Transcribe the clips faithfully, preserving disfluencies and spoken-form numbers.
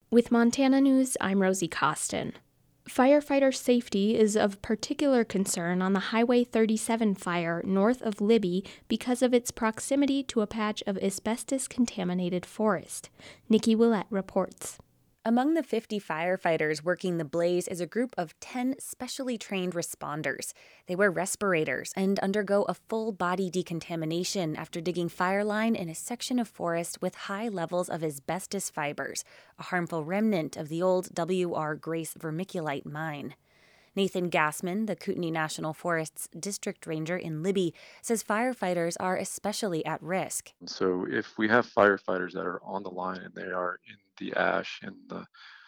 With Montana News, I'm Rosie Costin. Firefighter safety is of particular concern on the Highway thirty-seven fire north of Libby because of its proximity to a patch of asbestos-contaminated forest. Nikki Willett reports. Among the fifty firefighters working the blaze is a group of ten specially trained responders. They wear respirators and undergo a full-body decontamination after digging fire line in a section of forest with high levels of asbestos fibers, a harmful remnant of the old W R Grace vermiculite mine. Nathan Gassman, the Kootenai National Forest's district ranger in Libby, says firefighters are especially at risk. So if we have firefighters that are on the line and they are in the ash and the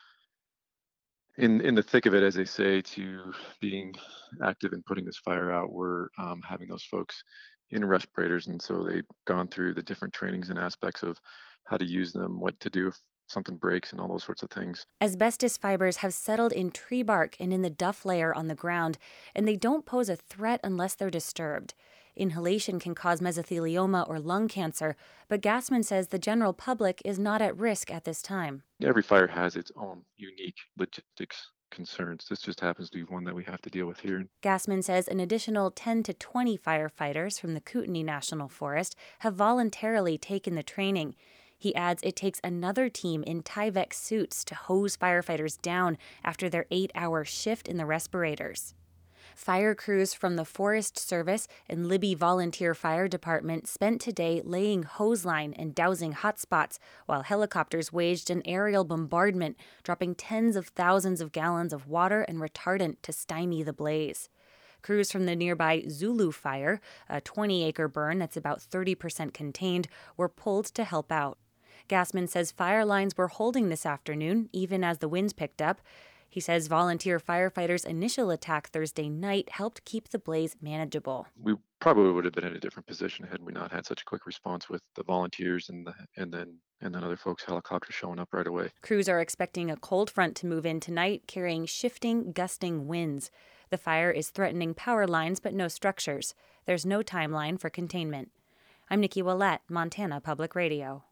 in in the thick of it, as they say, to being active in putting this fire out, we're um, having those folks in respirators, and so they've gone through the different trainings and aspects of how to use them, what to do if something breaks, and all those sorts of things. Asbestos fibers have settled in tree bark and in the duff layer on the ground, and they don't pose a threat unless they're disturbed. Inhalation can cause mesothelioma or lung cancer, but Gassman says the general public is not at risk at this time. Every fire has its own unique logistics concerns. This just happens to be one that we have to deal with here. Gassman says an additional ten to twenty firefighters from the Kootenai National Forest have voluntarily taken the training. He adds it takes another team in Tyvek suits to hose firefighters down after their eight-hour shift in the respirators. Fire crews from the Forest Service and Libby Volunteer Fire Department spent today laying hose line and dousing hotspots, while helicopters waged an aerial bombardment, dropping tens of thousands of gallons of water and retardant to stymie the blaze. Crews from the nearby Zulu Fire, a twenty-acre burn that's about thirty percent contained, were pulled to help out. Gassman says fire lines were holding this afternoon, even as the winds picked up. He says volunteer firefighters' initial attack Thursday night helped keep the blaze manageable. We probably would have been in a different position had we not had such a quick response with the volunteers and the, and then and then other folks' helicopters showing up right away. Crews are expecting a cold front to move in tonight, carrying shifting, gusting winds. The fire is threatening power lines but no structures. There's no timeline for containment. I'm Nikki Willett, Montana Public Radio.